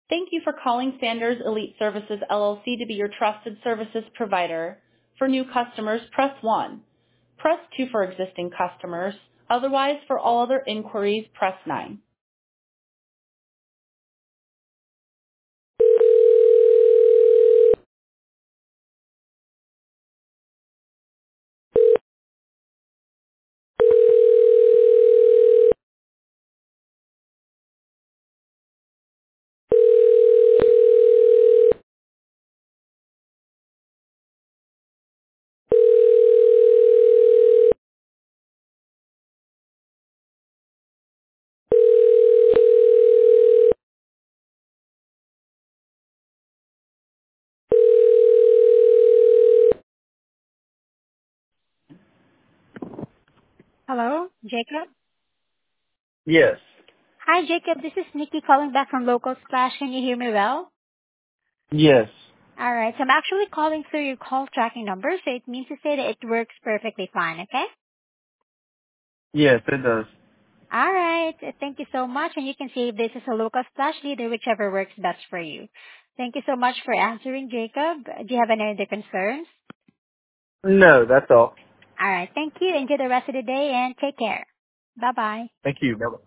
Thank you for calling Sanders Elite Services LLC to be your trusted services provider. For new customers, press 1. Press 2 for existing customers. Otherwise, for all other inquiries, press 9. Hello, Jacob. Yes. Hi, Jacob. This is Nikki calling back from Local Splash. Can you hear me well? Yes. All right. So I'm actually calling through your call tracking number, so it means to say that it works perfectly fine, okay? Yes, it does. All right. Thank you so much. And you can save this as a Local Splash leader, whichever works best for you. Thank you so much for answering, Jacob. Do you have any other concerns? No, that's all. All right. Thank you. Enjoy the rest of the day and take care. Bye-bye. Thank you. Bye-bye.